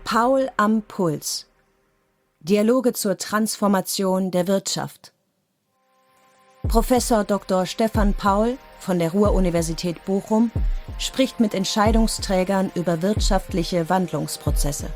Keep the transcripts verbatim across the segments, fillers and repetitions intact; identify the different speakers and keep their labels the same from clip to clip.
Speaker 1: Paul am Puls. Dialoge zur Transformation der Wirtschaft. Professor Doktor Stefan Paul von der Ruhr-Universität Bochum spricht mit Entscheidungsträgern über wirtschaftliche Wandlungsprozesse.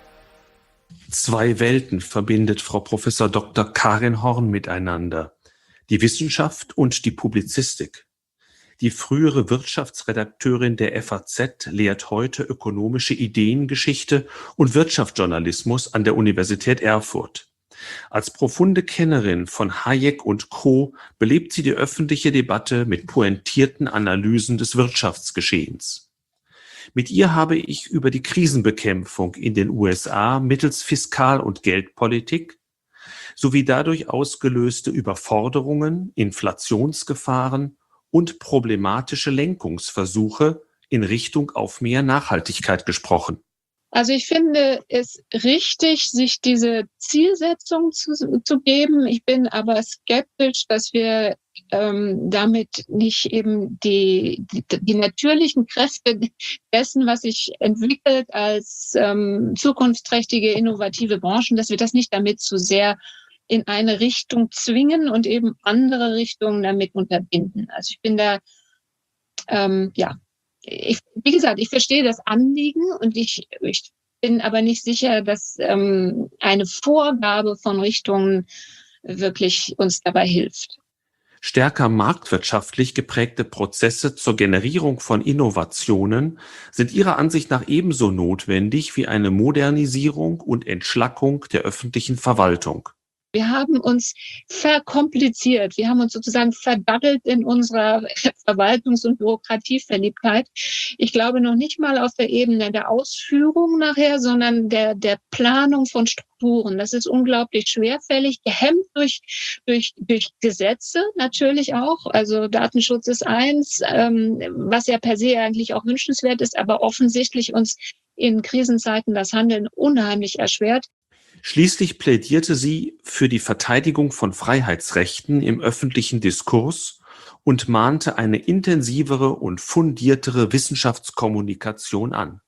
Speaker 2: Zwei Welten verbindet Frau Professor Doktor Karin Horn miteinander: die Wissenschaft und die Publizistik. Die frühere Wirtschaftsredakteurin der F A Z lehrt heute ökonomische Ideengeschichte und Wirtschaftsjournalismus an der Universität Erfurt. Als profunde Kennerin von Hayek und Co. belebt sie die öffentliche Debatte mit pointierten Analysen des Wirtschaftsgeschehens. Mit ihr habe ich über die Krisenbekämpfung in den U S A mittels Fiskal- und Geldpolitik sowie dadurch ausgelöste Überforderungen, Inflationsgefahren und problematische Lenkungsversuche in Richtung auf mehr Nachhaltigkeit gesprochen.
Speaker 3: Also ich finde es richtig, sich diese Zielsetzung zu, zu geben. Ich bin aber skeptisch, dass wir ähm, damit nicht eben die, die, die natürlichen Kräfte dessen, was sich entwickelt als ähm, zukunftsträchtige, innovative Branchen, dass wir das nicht damit zu sehr in eine Richtung zwingen und eben andere Richtungen damit unterbinden. Also ich bin da, ähm, ja, ich, wie gesagt, ich verstehe das Anliegen und ich, ich bin aber nicht sicher, dass ähm, eine Vorgabe von Richtungen wirklich uns dabei hilft.
Speaker 2: Stärker marktwirtschaftlich geprägte Prozesse zur Generierung von Innovationen sind Ihrer Ansicht nach ebenso notwendig wie eine Modernisierung und Entschlackung der öffentlichen Verwaltung.
Speaker 3: Wir haben uns verkompliziert. Wir haben uns sozusagen verdaddelt in unserer Verwaltungs- und Bürokratieverliebtheit. Ich glaube noch nicht mal auf der Ebene der Ausführung nachher, sondern der, der Planung von Strukturen. Das ist unglaublich schwerfällig, gehemmt durch, durch, durch Gesetze natürlich auch. Also Datenschutz ist eins, ähm, was ja per se eigentlich auch wünschenswert ist, aber offensichtlich uns in Krisenzeiten das Handeln unheimlich erschwert.
Speaker 2: Schließlich plädierte sie für die Verteidigung von Freiheitsrechten im öffentlichen Diskurs und mahnte eine intensivere und fundiertere Wissenschaftskommunikation an.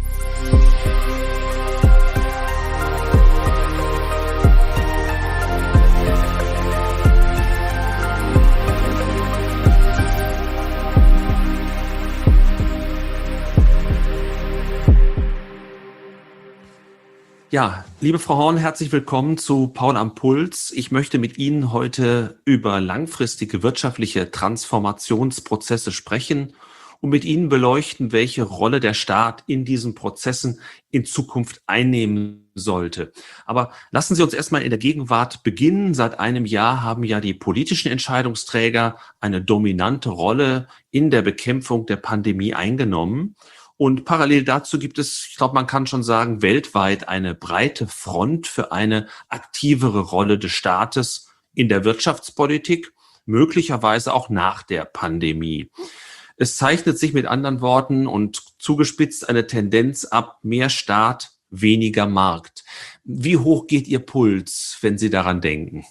Speaker 2: Ja, liebe Frau Horn, herzlich willkommen zu Paul am Puls. Ich möchte mit Ihnen heute über langfristige wirtschaftliche Transformationsprozesse sprechen und mit Ihnen beleuchten, welche Rolle der Staat in diesen Prozessen in Zukunft einnehmen sollte. Aber lassen Sie uns erstmal in der Gegenwart beginnen. Seit einem Jahr haben ja die politischen Entscheidungsträger eine dominante Rolle in der Bekämpfung der Pandemie eingenommen. Und parallel dazu gibt es, ich glaube, man kann schon sagen, weltweit eine breite Front für eine aktivere Rolle des Staates in der Wirtschaftspolitik, möglicherweise auch nach der Pandemie. Es zeichnet sich mit anderen Worten und zugespitzt eine Tendenz ab: mehr Staat, weniger Markt. Wie hoch geht Ihr Puls, wenn Sie daran denken?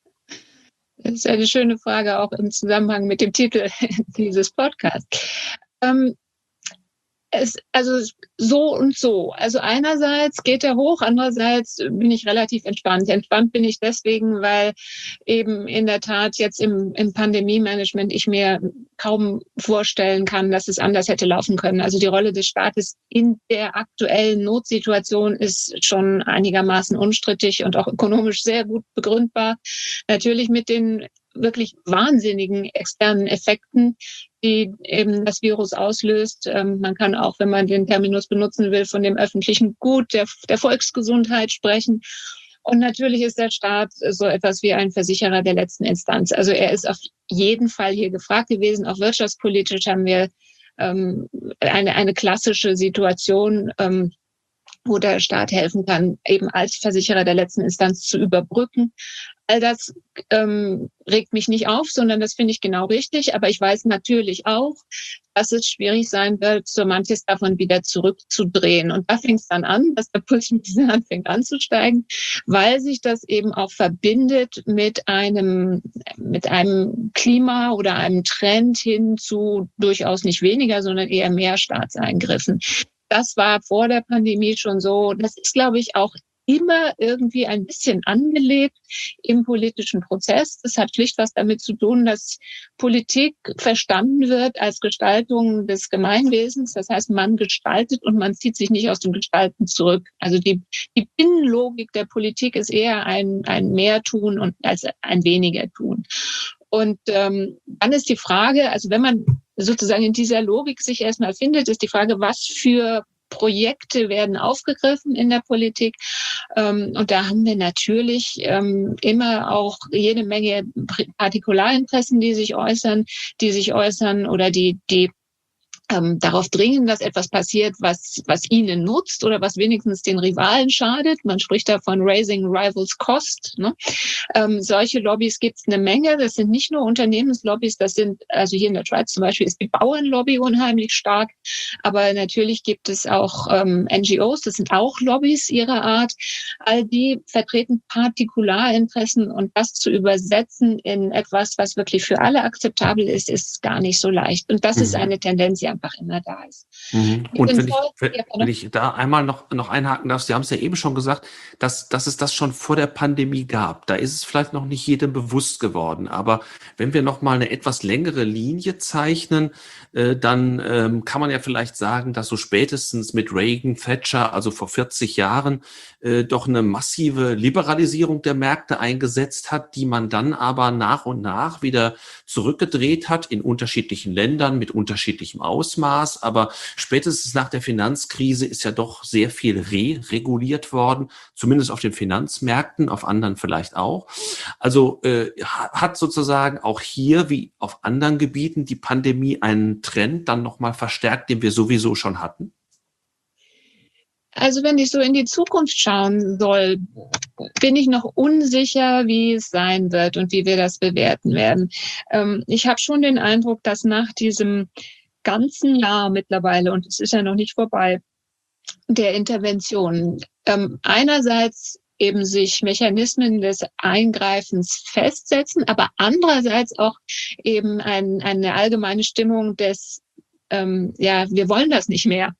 Speaker 3: Das ist eine schöne Frage, auch im Zusammenhang mit dem Titel dieses Podcasts. Ähm, Es, also so und so. Also einerseits geht er hoch, andererseits bin ich relativ entspannt. Entspannt bin ich deswegen, weil eben in der Tat jetzt im, im Pandemie-Management ich mir kaum vorstellen kann, dass es anders hätte laufen können. Also die Rolle des Staates in der aktuellen Notsituation ist schon einigermaßen unstrittig und auch ökonomisch sehr gut begründbar. Natürlich mit den wirklich wahnsinnigen externen Effekten, die eben das Virus auslöst. Ähm, man kann auch, wenn man den Terminus benutzen will, von dem öffentlichen Gut, der, der Volksgesundheit sprechen. Und natürlich ist der Staat so etwas wie ein Versicherer der letzten Instanz. Also er ist auf jeden Fall hier gefragt gewesen. Auch wirtschaftspolitisch haben wir ähm, eine, eine klassische Situation, ähm, wo der Staat helfen kann, eben als Versicherer der letzten Instanz zu überbrücken. All das ähm, regt mich nicht auf, sondern das finde ich genau richtig. Aber ich weiß natürlich auch, dass es schwierig sein wird, so manches davon wieder zurückzudrehen. Und da fängt es dann an, dass der Puls mit diesem anfängt anzusteigen, weil sich das eben auch verbindet mit einem, mit einem Klima oder einem Trend hin zu durchaus nicht weniger, sondern eher mehr Staatseingriffen. das war vor der Pandemie schon so. Das ist, glaube ich, auch immer irgendwie ein bisschen angelegt im politischen Prozess. Das hat schlicht was damit zu tun, dass Politik verstanden wird als Gestaltung des Gemeinwesens. Das heißt, man gestaltet und man zieht sich nicht aus dem Gestalten zurück. Also die, die Binnenlogik der Politik ist eher ein, ein mehr tun und als ein weniger tun. Und ähm, dann ist die Frage, also wenn man sozusagen in dieser Logik sich erstmal findet, ist die Frage, was für Projekte werden aufgegriffen in der Politik. Ähm, und da haben wir natürlich ähm, immer auch jede Menge Partikularinteressen, die sich äußern, die sich äußern oder die, die ähm, darauf dringen, dass etwas passiert, was, was ihnen nutzt oder was wenigstens den Rivalen schadet. Man spricht da von Raising Rivals Cost. Ne? Ähm, solche Lobbys gibt es eine Menge. Das sind nicht nur Unternehmenslobbys, das sind, also hier in der Schweiz zum Beispiel ist die Bauernlobby unheimlich stark, aber natürlich gibt es auch ähm, N G Os, das sind auch Lobbys ihrer Art. All die vertreten Partikularinteressen und das zu übersetzen in etwas, was wirklich für alle akzeptabel ist, ist gar nicht so leicht. Und das mhm. ist eine Tendenz, die einfach immer da ist.
Speaker 2: Mhm. Und wenn ich, wenn, wenn ich da einmal noch, noch einhaken darf, Sie haben es ja eben schon gesagt, dass, dass es das schon vor der Pandemie gab. Da ist es vielleicht noch nicht jedem bewusst geworden. Aber wenn wir noch mal eine etwas längere Linie zeichnen, äh, dann ähm, kann man ja vielleicht sagen, dass so spätestens mit Reagan, Thatcher, also vor vierzig Jahren, äh, doch eine massive Liberalisierung der Märkte eingesetzt hat, die man dann aber nach und nach wieder zurückgedreht hat in unterschiedlichen Ländern mit unterschiedlichem Ausmaß. Aber spätestens nach der Finanzkrise ist ja doch sehr viel re-reguliert worden, zumindest auf den Finanzmärkten, auf anderen vielleicht auch. Also äh, hat sozusagen auch hier wie auf anderen Gebieten die Pandemie einen Trend dann nochmal verstärkt, den wir sowieso schon hatten?
Speaker 3: Also wenn ich so in die Zukunft schauen soll, bin ich noch unsicher, wie es sein wird und wie wir das bewerten werden. Ähm, ich habe schon den Eindruck, dass nach diesem ganzen Jahr mittlerweile, und es ist ja noch nicht vorbei, der Intervention, ähm, einerseits eben sich Mechanismen des Eingreifens festsetzen, aber andererseits auch eben ein, eine allgemeine Stimmung des Ähm, ja, wir wollen das nicht mehr,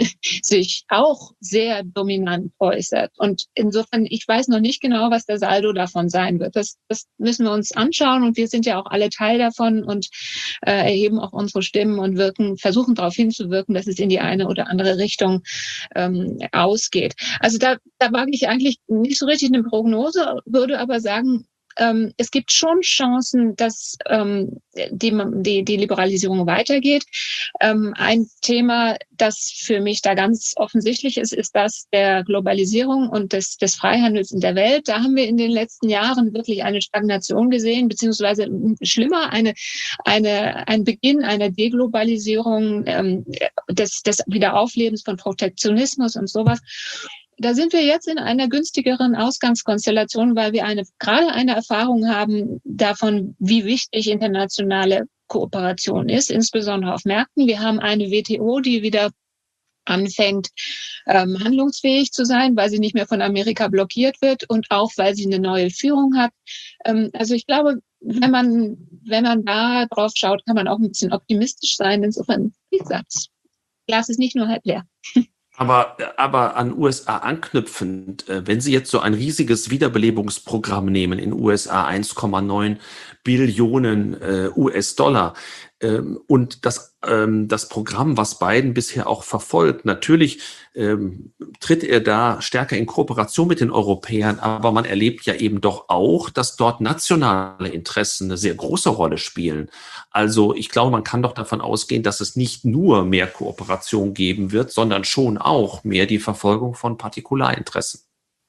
Speaker 3: sich auch sehr dominant äußert. Und insofern, ich weiß noch nicht genau, was der Saldo davon sein wird. Das, das müssen wir uns anschauen und wir sind ja auch alle Teil davon und äh, erheben auch unsere Stimmen und wirken, versuchen darauf hinzuwirken, dass es in die eine oder andere Richtung ähm, ausgeht. Also da, da wage ich eigentlich nicht so richtig eine Prognose, würde aber sagen, Ähm, es gibt schon Chancen, dass ähm, die, die, die Liberalisierung weitergeht. Ähm, ein Thema, das für mich da ganz offensichtlich ist, ist das der Globalisierung und des, des Freihandels in der Welt. Da haben wir in den letzten Jahren wirklich eine Stagnation gesehen, beziehungsweise schlimmer, eine, eine, ein Beginn einer Deglobalisierung, ähm, des, des Wiederauflebens von Protektionismus und sowas. Da sind wir jetzt in einer günstigeren Ausgangskonstellation, weil wir eine, gerade eine Erfahrung haben davon, wie wichtig internationale Kooperation ist, insbesondere auf Märkten. Wir haben eine W T O, die wieder anfängt, ähm, handlungsfähig zu sein, weil sie nicht mehr von Amerika blockiert wird und auch, weil sie eine neue Führung hat. Ähm, also ich glaube, wenn man, wenn man da drauf schaut, kann man auch ein bisschen optimistisch sein. Insofern, wie gesagt, das Glas ist nicht nur halb leer.
Speaker 2: Aber, aber an U S A anknüpfend, wenn Sie jetzt so ein riesiges Wiederbelebungsprogramm nehmen in U S A, eins Komma neun Billionen äh, U S-Dollar, ähm, und das, ähm, das Programm, was Biden bisher auch verfolgt, natürlich ähm, tritt er da stärker in Kooperation mit den Europäern, aber man erlebt ja eben doch auch, dass dort nationale Interessen eine sehr große Rolle spielen. Also ich glaube, man kann doch davon ausgehen, dass es nicht nur mehr Kooperation geben wird, sondern schon auch mehr die Verfolgung von Partikularinteressen.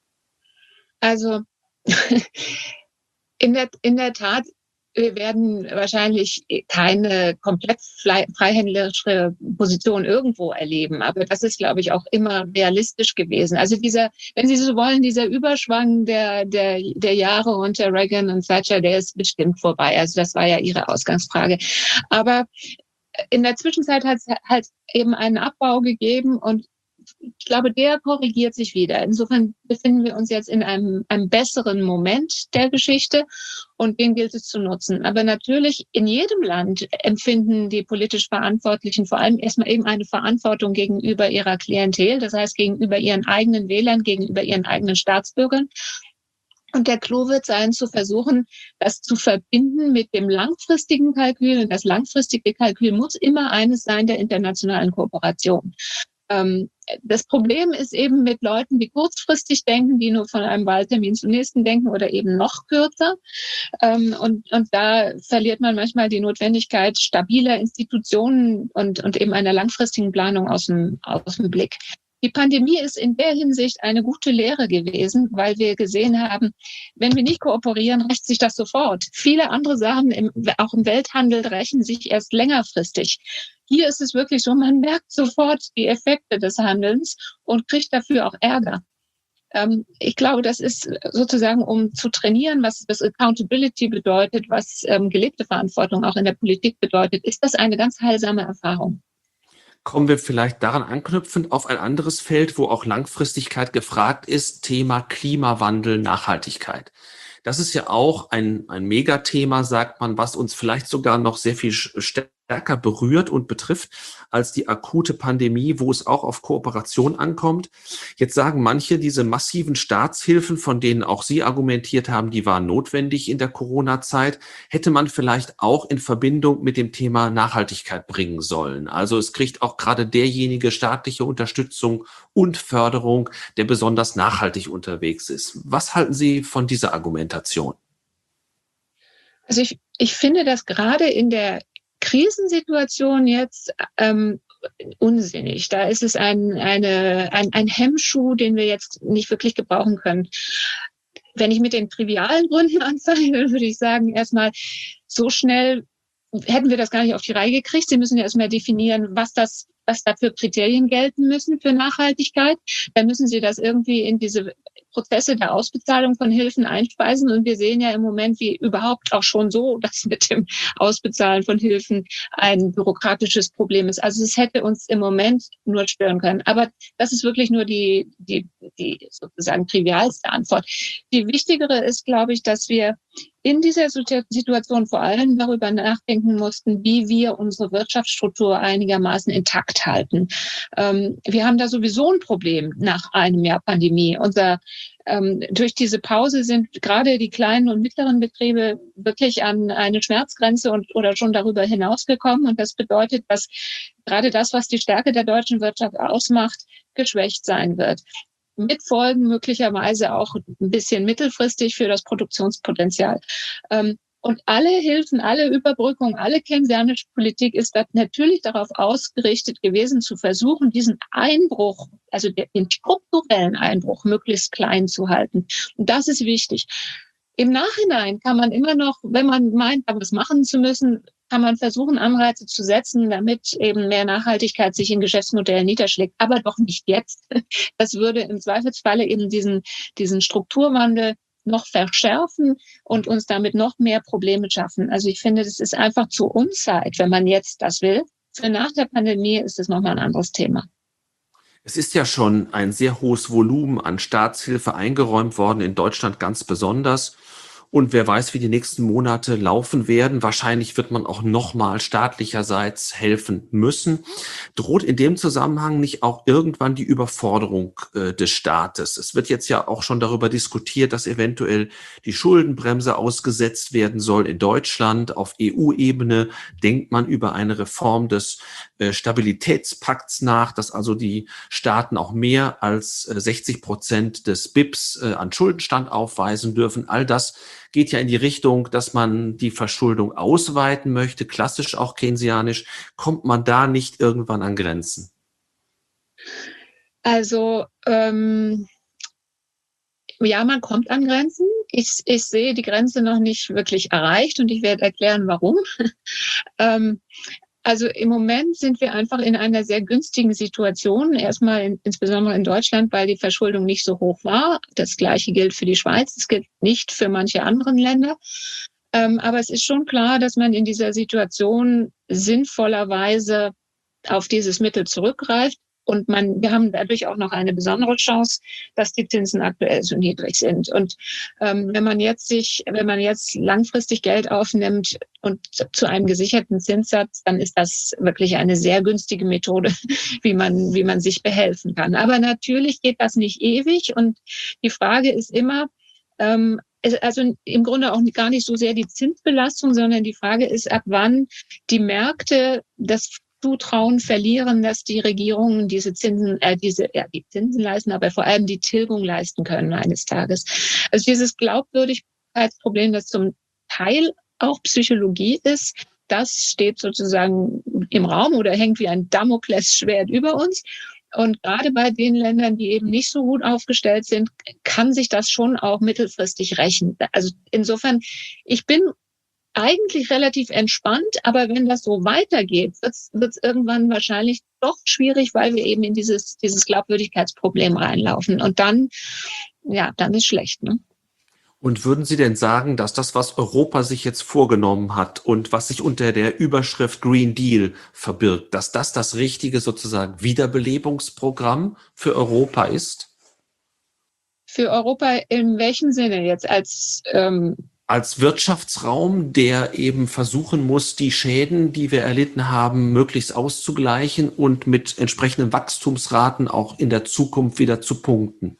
Speaker 3: Also in der, in der Tat, wir werden wahrscheinlich keine komplett freihändlerische Position irgendwo erleben. Aber das ist, glaube ich, auch immer realistisch gewesen. Also dieser, wenn Sie so wollen, dieser Überschwang der, der, der Jahre unter Reagan und Thatcher, der ist bestimmt vorbei. Also das war ja Ihre Ausgangsfrage. Aber in der Zwischenzeit hat es halt eben einen Abbau gegeben und ich glaube, der korrigiert sich wieder. Insofern befinden wir uns jetzt in einem, einem besseren Moment der Geschichte und den gilt es zu nutzen. Aber natürlich in jedem Land empfinden die politisch Verantwortlichen vor allem erstmal eben eine Verantwortung gegenüber ihrer Klientel, das heißt gegenüber ihren eigenen Wählern, gegenüber ihren eigenen Staatsbürgern. Und der Clou wird sein, zu versuchen, das zu verbinden mit dem langfristigen Kalkül. Und das langfristige Kalkül muss immer eines sein der internationalen Kooperation. Ähm, das Problem ist eben mit Leuten, die kurzfristig denken, die nur von einem Wahltermin zum nächsten denken oder eben noch kürzer. Ähm, und, und da verliert man manchmal die Notwendigkeit stabiler Institutionen und, und eben einer langfristigen Planung aus dem, aus dem Blick. Die Pandemie ist in der Hinsicht eine gute Lehre gewesen, weil wir gesehen haben, wenn wir nicht kooperieren, rächt sich das sofort. Viele andere Sachen, im, auch im Welthandel, rächen sich erst längerfristig. Hier ist es wirklich so, man merkt sofort die Effekte des Handelns und kriegt dafür auch Ärger. Ähm, ich glaube, das ist sozusagen, um zu trainieren, was, was Accountability bedeutet, was ähm, gelebte Verantwortung auch in der Politik bedeutet, ist das eine ganz heilsame Erfahrung.
Speaker 2: Kommen wir vielleicht daran anknüpfend auf ein anderes Feld, wo auch Langfristigkeit gefragt ist, Thema Klimawandel, Nachhaltigkeit. Das ist ja auch ein, ein Megathema, sagt man, was uns vielleicht sogar noch sehr viel stärker berührt und betrifft als die akute Pandemie, wo es auch auf Kooperation ankommt. Jetzt sagen manche, diese massiven Staatshilfen, von denen auch Sie argumentiert haben, die waren notwendig in der Corona-Zeit, hätte man vielleicht auch in Verbindung mit dem Thema Nachhaltigkeit bringen sollen. Also es kriegt auch gerade derjenige staatliche Unterstützung und Förderung, der besonders nachhaltig unterwegs ist. Was halten Sie von dieser Argumentation?
Speaker 3: Also ich, ich finde, dass gerade in der Krisensituation jetzt ähm, unsinnig. Da ist es ein, eine, ein, ein Hemmschuh, den wir jetzt nicht wirklich gebrauchen können. Wenn ich mit den trivialen Gründen anfange, würde ich sagen, erstmal so schnell hätten wir das gar nicht auf die Reihe gekriegt. Sie müssen ja erstmal definieren, was das, was da für Kriterien gelten müssen für Nachhaltigkeit. Dann müssen Sie das irgendwie in diese Prozesse der Ausbezahlung von Hilfen einspeisen. Und wir sehen ja im Moment, wie überhaupt auch schon so, dass mit dem Ausbezahlen von Hilfen ein bürokratisches Problem ist. Also es hätte uns im Moment nur stören können. Aber das ist wirklich nur die, die, die sozusagen trivialste Antwort. Die wichtigere ist, glaube ich, dass wir in dieser Situation vor allem darüber nachdenken mussten, wie wir unsere Wirtschaftsstruktur einigermaßen intakt halten. Ähm, wir haben da sowieso ein Problem nach einem Jahr Pandemie. Unser, ähm, durch diese Pause sind gerade die kleinen und mittleren Betriebe wirklich an eine Schmerzgrenze und oder schon darüber hinausgekommen. Und das bedeutet, dass gerade das, was die Stärke der deutschen Wirtschaft ausmacht, geschwächt sein wird. Mit Folgen möglicherweise auch ein bisschen mittelfristig für das Produktionspotenzial. Und alle Hilfen, alle Überbrückung, alle keynesianische Politik ist natürlich darauf ausgerichtet gewesen, zu versuchen, diesen Einbruch, also den strukturellen Einbruch, möglichst klein zu halten. Und das ist wichtig. Im Nachhinein kann man immer noch, wenn man meint, was machen zu müssen, kann man versuchen, Anreize zu setzen, damit eben mehr Nachhaltigkeit sich in Geschäftsmodellen niederschlägt. Aber doch nicht jetzt. Das würde im Zweifelsfalle eben diesen, diesen Strukturwandel noch verschärfen und uns damit noch mehr Probleme schaffen. Also ich finde, das ist einfach zu Unzeit, wenn man jetzt das will. Für nach der Pandemie ist es nochmal ein anderes Thema.
Speaker 2: Es ist ja schon ein sehr hohes Volumen an Staatshilfe eingeräumt worden, in Deutschland ganz besonders. Und wer weiß, wie die nächsten Monate laufen werden. Wahrscheinlich wird man auch nochmal staatlicherseits helfen müssen. Droht in dem Zusammenhang nicht auch irgendwann die Überforderung äh, des Staates? Es wird jetzt ja auch schon darüber diskutiert, dass eventuell die Schuldenbremse ausgesetzt werden soll in Deutschland. Auf E U-Ebene denkt man über eine Reform des äh, Stabilitätspakts nach, dass also die Staaten auch mehr als äh, sechzig Prozent des B I Ps äh, an Schuldenstand aufweisen dürfen. All das geht ja in die Richtung, dass man die Verschuldung ausweiten möchte, klassisch auch keynesianisch. Kommt man da nicht irgendwann an Grenzen?
Speaker 3: Also ähm, ja, man kommt an Grenzen. Ich, ich sehe die Grenze noch nicht wirklich erreicht und ich werde erklären, warum. ähm, Also im Moment sind wir einfach in einer sehr günstigen Situation. Erstmal in, insbesondere in Deutschland, weil die Verschuldung nicht so hoch war. Das Gleiche gilt für die Schweiz. Es gilt nicht für manche anderen Länder. Ähm, aber es ist schon klar, dass man in dieser Situation sinnvollerweise auf dieses Mittel zurückgreift. Und man, wir haben dadurch auch noch eine besondere Chance, dass die Zinsen aktuell so niedrig sind. Und ähm, wenn man jetzt sich, wenn man jetzt langfristig Geld aufnimmt und zu einem gesicherten Zinssatz, dann ist das wirklich eine sehr günstige Methode, wie man, wie man sich behelfen kann. Aber natürlich geht das nicht ewig. Und die Frage ist immer, ähm, also im Grunde auch gar nicht so sehr die Zinsbelastung, sondern die Frage ist, ab wann die Märkte das Zutrauen verlieren, dass die Regierungen diese Zinsen, äh, diese, ja, die Zinsen leisten, aber vor allem die Tilgung leisten können eines Tages. Also dieses Glaubwürdigkeitsproblem, das zum Teil auch Psychologie ist, das steht sozusagen im Raum oder hängt wie ein Damoklesschwert über uns. Und gerade bei den Ländern, die eben nicht so gut aufgestellt sind, kann sich das schon auch mittelfristig rächen. Also insofern, ich bin eigentlich relativ entspannt, aber wenn das so weitergeht, wird es irgendwann wahrscheinlich doch schwierig, weil wir eben in dieses, dieses Glaubwürdigkeitsproblem reinlaufen. Und dann, ja, dann ist schlecht, ne?
Speaker 2: Und würden Sie denn sagen, dass das, was Europa sich jetzt vorgenommen hat und was sich unter der Überschrift Green Deal verbirgt, dass das das richtige sozusagen Wiederbelebungsprogramm für Europa ist?
Speaker 3: Für Europa in welchem Sinne jetzt? Als ähm
Speaker 2: als Wirtschaftsraum, der eben versuchen muss, die Schäden, die wir erlitten haben, möglichst auszugleichen und mit entsprechenden Wachstumsraten auch in der Zukunft wieder zu punkten?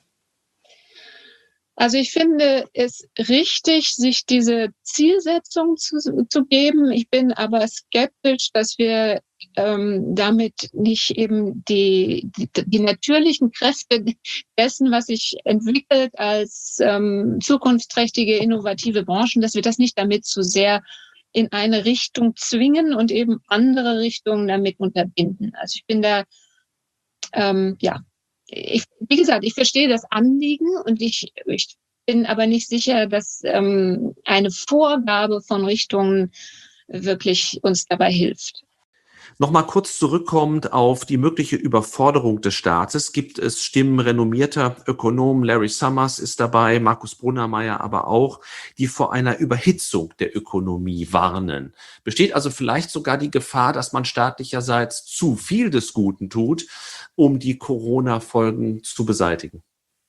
Speaker 3: Also ich finde es richtig, sich diese Zielsetzung zu, zu geben. Ich bin aber skeptisch, dass wir ähm, damit nicht eben die, die, die natürlichen Kräfte dessen, was sich entwickelt als ähm, zukunftsträchtige, innovative Branchen, dass wir das nicht damit zu sehr in eine Richtung zwingen und eben andere Richtungen damit unterbinden. Also ich bin da, ähm, ja, Ich, wie gesagt, ich verstehe das Anliegen und ich, ich bin aber nicht sicher, dass ähm, eine Vorgabe von Richtungen wirklich uns dabei hilft.
Speaker 2: Nochmal kurz zurückkommend auf die mögliche Überforderung des Staates, gibt es Stimmen renommierter Ökonomen, Larry Summers ist dabei, Markus Brunnermeier aber auch, die vor einer Überhitzung der Ökonomie warnen. Besteht also vielleicht sogar die Gefahr, dass man staatlicherseits zu viel des Guten tut, um die Corona-Folgen zu beseitigen?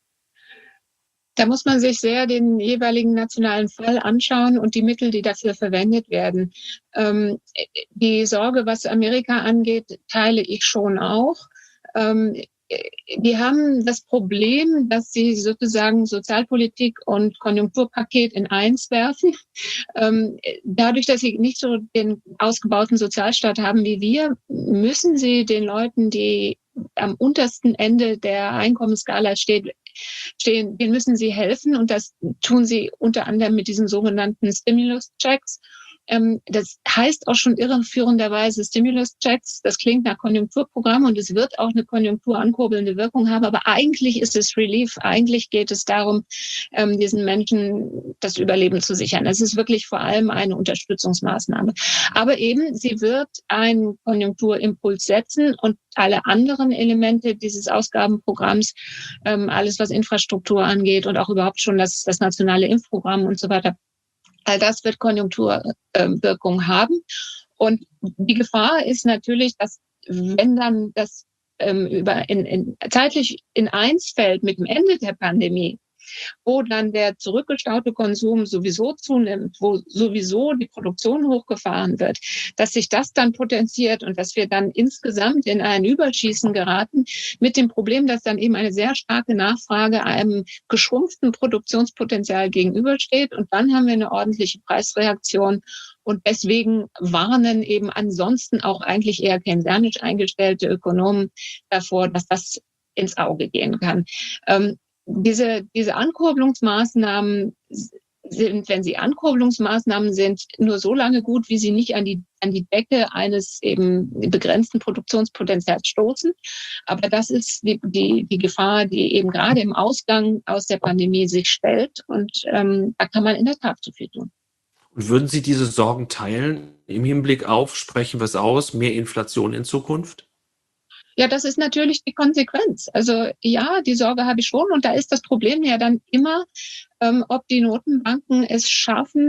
Speaker 3: Da muss man sich sehr den jeweiligen nationalen Fall anschauen und die Mittel, die dafür verwendet werden. Ähm, die Sorge, was Amerika angeht, teile ich schon auch. Ähm, die haben das Problem, dass sie sozusagen Sozialpolitik und Konjunkturpaket in eins werfen. Ähm, dadurch, dass sie nicht so den ausgebauten Sozialstaat haben wie wir, müssen sie den Leuten, die am untersten Ende der Einkommensskala steht, stehen, denen müssen sie helfen. Und das tun sie unter anderem mit diesen sogenannten Stimulus-Checks. Ähm, das heißt auch schon irreführenderweise Stimulus-Checks. Das klingt nach Konjunkturprogramm und es wird auch eine konjunkturankurbelnde Wirkung haben. Aber eigentlich ist es Relief. Eigentlich geht es darum, ähm, diesen Menschen das Überleben zu sichern. Es ist wirklich vor allem eine Unterstützungsmaßnahme. Aber eben, sie wird einen Konjunkturimpuls setzen und alle anderen Elemente dieses Ausgabenprogramms, ähm, alles was Infrastruktur angeht und auch überhaupt schon das, das nationale Impfprogramm und so weiter, all das wird Konjunkturwirkung haben. Und die Gefahr ist natürlich, dass wenn dann das ähm, über in, in, zeitlich in eins fällt mit dem Ende der Pandemie, wo dann der zurückgestaute Konsum sowieso zunimmt, wo sowieso die Produktion hochgefahren wird, dass sich das dann potenziert und dass wir dann insgesamt in ein Überschießen geraten mit dem Problem, dass dann eben eine sehr starke Nachfrage einem geschrumpften Produktionspotenzial gegenübersteht. Und dann haben wir eine ordentliche Preisreaktion. Und deswegen warnen eben ansonsten auch eigentlich eher keynesianisch eingestellte Ökonomen davor, dass das ins Auge gehen kann. Ähm, Diese, diese Ankurbelungsmaßnahmen sind, wenn sie Ankurbelungsmaßnahmen sind, nur so lange gut, wie sie nicht an die, an die Decke eines eben begrenzten Produktionspotenzials stoßen. Aber das ist die, die, die Gefahr, die eben gerade im Ausgang aus der Pandemie sich stellt. Und ähm, da kann man in der Tat zu viel tun.
Speaker 2: Und würden Sie diese Sorgen teilen im Hinblick auf, sprechen wir es aus, mehr Inflation in Zukunft?
Speaker 3: Ja, das ist natürlich die Konsequenz. Also ja, die Sorge habe ich schon. Und da ist das Problem ja dann immer, ähm, ob die Notenbanken es schaffen,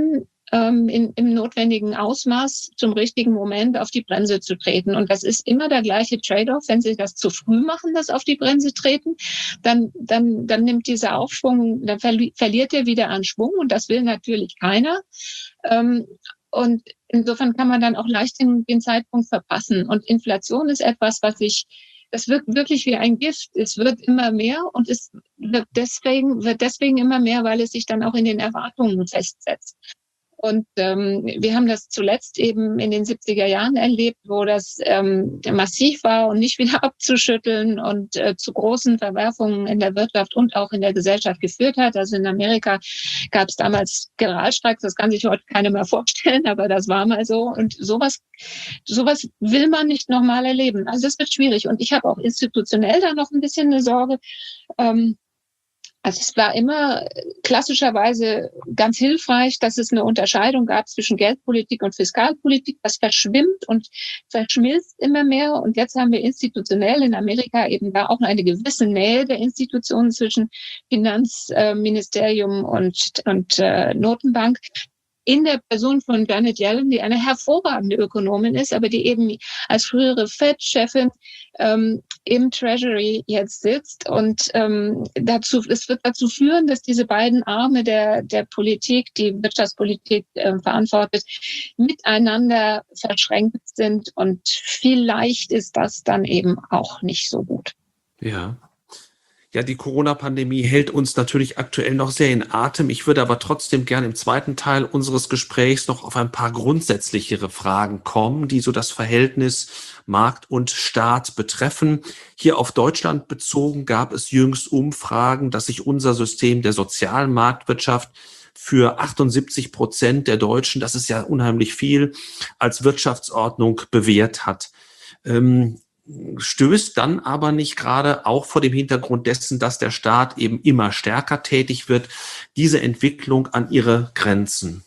Speaker 3: ähm, in, im notwendigen Ausmaß zum richtigen Moment auf die Bremse zu treten. Und das ist immer der gleiche Trade-off. Wenn Sie das zu früh machen, das auf die Bremse treten, dann, dann, dann nimmt dieser Aufschwung, dann verli- verliert er wieder an Schwung. Und das will natürlich keiner. Ähm, und insofern kann man dann auch leicht den, den Zeitpunkt verpassen. Und Inflation ist etwas, was sich, das wirkt wirklich wie ein Gift. Es wird immer mehr und es wird deswegen, wird deswegen immer mehr, weil es sich dann auch in den Erwartungen festsetzt. Und ähm, wir haben das zuletzt eben in den siebziger Jahren erlebt, wo das ähm, massiv war und nicht wieder abzuschütteln und äh, zu großen Verwerfungen in der Wirtschaft und auch in der Gesellschaft geführt hat. Also in Amerika gab es damals Generalstreiks, das kann sich heute keiner mehr vorstellen, aber das war mal so. Und sowas, sowas will man nicht nochmal erleben. Also das wird schwierig. Und ich habe auch institutionell da noch ein bisschen eine Sorge. Ähm, Also es war immer klassischerweise ganz hilfreich, dass es eine Unterscheidung gab zwischen Geldpolitik und Fiskalpolitik. Das verschwimmt und verschmilzt immer mehr. Und jetzt haben wir institutionell in Amerika eben da auch eine gewisse Nähe der Institutionen zwischen Finanzministerium und, und äh, Notenbank. In der Person von Janet Yellen, die eine hervorragende Ökonomin ist, aber die eben als frühere Fed-Chefin ähm, im Treasury jetzt sitzt. Und ähm, dazu, es wird dazu führen, dass diese beiden Arme der, der Politik, die Wirtschaftspolitik äh, verantwortet, miteinander verschränkt sind. Und vielleicht ist das dann eben auch nicht so gut.
Speaker 2: Ja. Ja, die Corona-Pandemie hält uns natürlich aktuell noch sehr in Atem. Ich würde aber trotzdem gerne im zweiten Teil unseres Gesprächs noch auf ein paar grundsätzlichere Fragen kommen, die so das Verhältnis Markt und Staat betreffen. Hier auf Deutschland bezogen gab es jüngst Umfragen, dass sich unser System der sozialen Marktwirtschaft für achtundsiebzig Prozent der Deutschen, das ist ja unheimlich viel, als Wirtschaftsordnung bewährt hat. Ähm, stößt dann aber nicht gerade auch vor dem Hintergrund dessen, dass der Staat eben immer stärker tätig wird, diese Entwicklung an ihre Grenzen?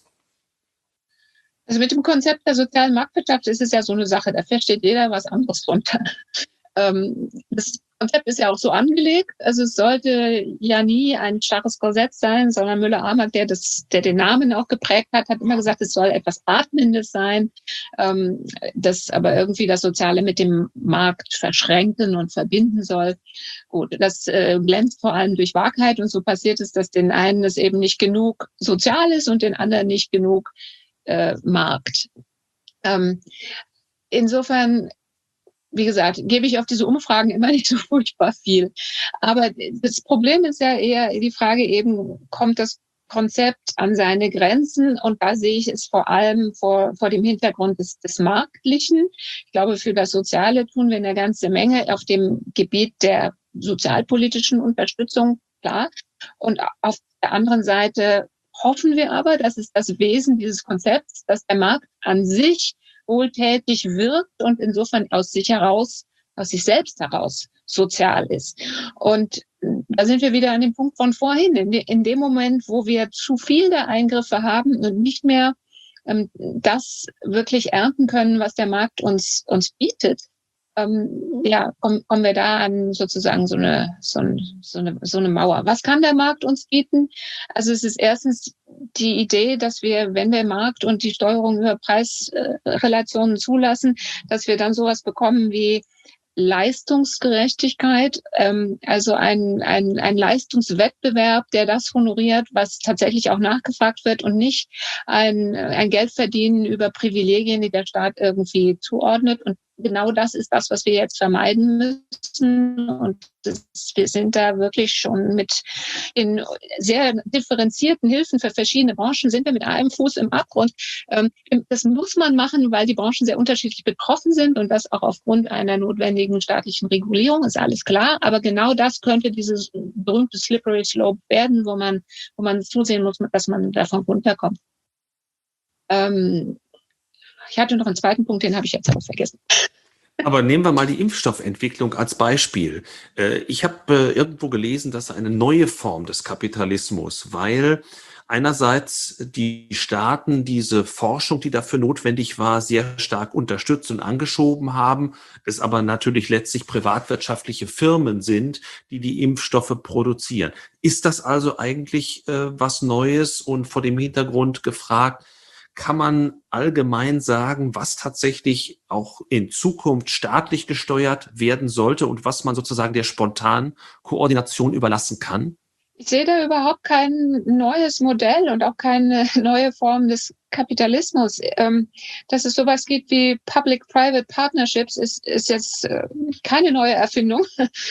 Speaker 3: Also mit dem Konzept der sozialen Marktwirtschaft ist es ja so eine Sache, da versteht jeder was anderes drunter. Ähm, das Konzept ist ja auch so angelegt, also es sollte ja nie ein starres Korsett sein, sondern Müller-Armack, der das, der den Namen auch geprägt hat, hat immer gesagt, es soll etwas Atmendes sein, ähm, das aber irgendwie das Soziale mit dem Markt verschränken und verbinden soll. Gut, das äh, glänzt vor allem durch Wahrheit und so passiert es, dass den einen es eben nicht genug sozial ist und den anderen nicht genug äh, Markt. Ähm, insofern Wie gesagt, gebe ich auf diese Umfragen immer nicht so furchtbar viel. Aber das Problem ist ja eher die Frage eben, kommt das Konzept an seine Grenzen? Und da sehe ich es vor allem vor, vor dem Hintergrund des, des Marktlichen. Ich glaube, für das Soziale tun wir eine ganze Menge auf dem Gebiet der sozialpolitischen Unterstützung, klar. Und auf der anderen Seite hoffen wir aber, das ist das Wesen dieses Konzepts, dass der Markt an sich wohltätig wirkt und insofern aus sich heraus, aus sich selbst heraus sozial ist. Und da sind wir wieder an dem Punkt von vorhin. In, de, in dem Moment, wo wir zu viel der Eingriffe haben und nicht mehr ähm, das wirklich ernten können, was der Markt uns, uns bietet, ähm, ja, kommen, kommen wir da an sozusagen so eine, so, ein, so, eine, so eine Mauer. Was kann der Markt uns bieten? Also es ist erstens die Idee, dass wir, wenn der Markt und die Steuerung über Preisrelationen zulassen, dass wir dann sowas bekommen wie Leistungsgerechtigkeit, ähm, also ein, ein, ein Leistungswettbewerb, der das honoriert, was tatsächlich auch nachgefragt wird und nicht ein, ein Geldverdienen über Privilegien, die der Staat irgendwie zuordnet. Und genau das ist das, was wir jetzt vermeiden müssen. Und das, wir sind da wirklich schon mit in sehr differenzierten Hilfen für verschiedene Branchen sind wir mit einem Fuß im Abgrund. Ähm, das muss man machen, weil die Branchen sehr unterschiedlich betroffen sind und das auch aufgrund einer notwendigen staatlichen Regulierung, ist alles klar. Aber genau das könnte dieses berühmte Slippery Slope werden, wo man, wo man zusehen muss, dass man davon runterkommt. Ähm, ich hatte noch einen zweiten Punkt, den habe ich jetzt aber vergessen.
Speaker 2: Aber nehmen wir mal die Impfstoffentwicklung als Beispiel. Ich habe irgendwo gelesen, dass eine neue Form des Kapitalismus, weil einerseits die Staaten diese Forschung, die dafür notwendig war, sehr stark unterstützt und angeschoben haben, es aber natürlich letztlich privatwirtschaftliche Firmen sind, die die Impfstoffe produzieren. Ist das also eigentlich äh, was Neues und vor dem Hintergrund gefragt, kann man allgemein sagen, was tatsächlich auch in Zukunft staatlich gesteuert werden sollte und was man sozusagen der spontanen Koordination überlassen kann?
Speaker 3: Ich sehe da überhaupt kein neues Modell und auch keine neue Form des Kapitalismus. Ähm, dass es sowas gibt wie Public-Private Partnerships, ist, ist jetzt äh, keine neue Erfindung.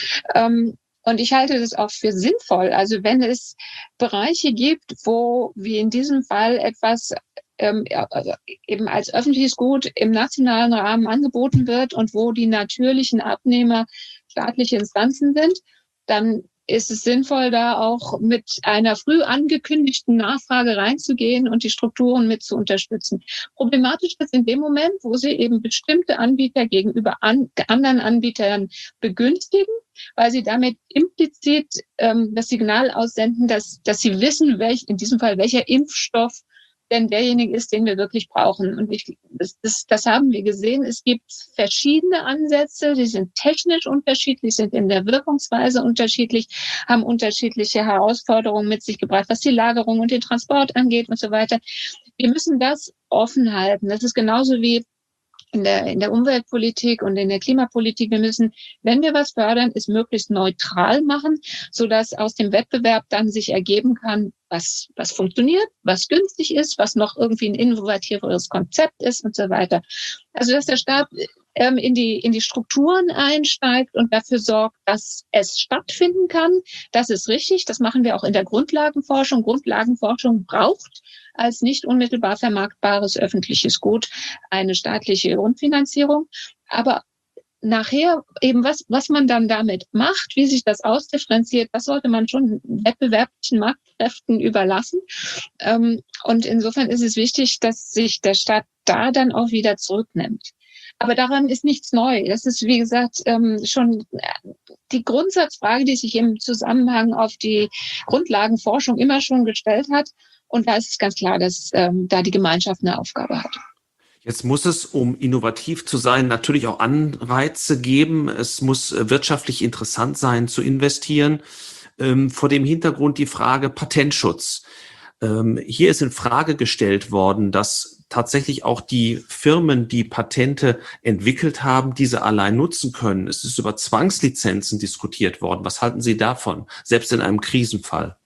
Speaker 3: ähm, und ich halte das auch für sinnvoll. Also wenn es Bereiche gibt, wo, wie in diesem Fall, etwas ähm, also eben als öffentliches Gut im nationalen Rahmen angeboten wird und wo die natürlichen Abnehmer staatliche Instanzen sind, dann ist es sinnvoll, da auch mit einer früh angekündigten Nachfrage reinzugehen und die Strukturen mit zu unterstützen. Problematisch ist in dem Moment, wo sie eben bestimmte Anbieter gegenüber an, anderen Anbietern begünstigen, weil sie damit implizit ähm, das Signal aussenden, dass, dass sie wissen, welch, in diesem Fall welcher Impfstoff denn derjenige ist, den wir wirklich brauchen. Und ich, das, das, das haben wir gesehen. Es gibt verschiedene Ansätze, die sind technisch unterschiedlich, sind in der Wirkungsweise unterschiedlich, haben unterschiedliche Herausforderungen mit sich gebracht, was die Lagerung und den Transport angeht und so weiter. Wir müssen das offen halten. Das ist genauso wie in der, in der Umweltpolitik und in der Klimapolitik. Wir müssen, wenn wir was fördern, es möglichst neutral machen, sodass aus dem Wettbewerb dann sich ergeben kann, was, was funktioniert, was günstig ist, was noch irgendwie ein innovativeres Konzept ist und so weiter. Also, dass der Staat ähm, in die, in die Strukturen einsteigt und dafür sorgt, dass es stattfinden kann, das ist richtig. Das machen wir auch in der Grundlagenforschung. Grundlagenforschung braucht als nicht unmittelbar vermarktbares öffentliches Gut eine staatliche Grundfinanzierung. Aber nachher eben, was, was man dann damit macht, wie sich das ausdifferenziert, das sollte man schon wettbewerblichen Marktkräften überlassen. Ähm, und insofern ist es wichtig, dass sich der Staat da dann auch wieder zurücknimmt. Aber daran ist nichts neu. Das ist, wie gesagt, ähm, schon die Grundsatzfrage, die sich im Zusammenhang auf die Grundlagenforschung immer schon gestellt hat. Und da ist es ganz klar, dass ähm, da die Gemeinschaft eine Aufgabe hat.
Speaker 2: Jetzt muss es, um innovativ zu sein, natürlich auch Anreize geben. Es muss wirtschaftlich interessant sein, zu investieren. Ähm, vor dem Hintergrund die Frage Patentschutz. Ähm, hier ist in Frage gestellt worden, dass tatsächlich auch die Firmen, die Patente entwickelt haben, diese allein nutzen können. Es ist über Zwangslizenzen diskutiert worden. Was halten Sie davon, selbst in einem Krisenfall?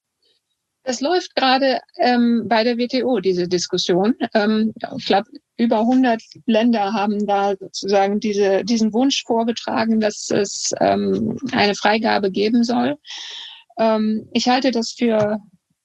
Speaker 3: Das läuft gerade ähm, bei der W T O, diese Diskussion. Ähm, ich glaube, über hundert Länder haben da sozusagen diese, diesen Wunsch vorgetragen, dass es ähm, eine Freigabe geben soll. Ähm, ich halte das für,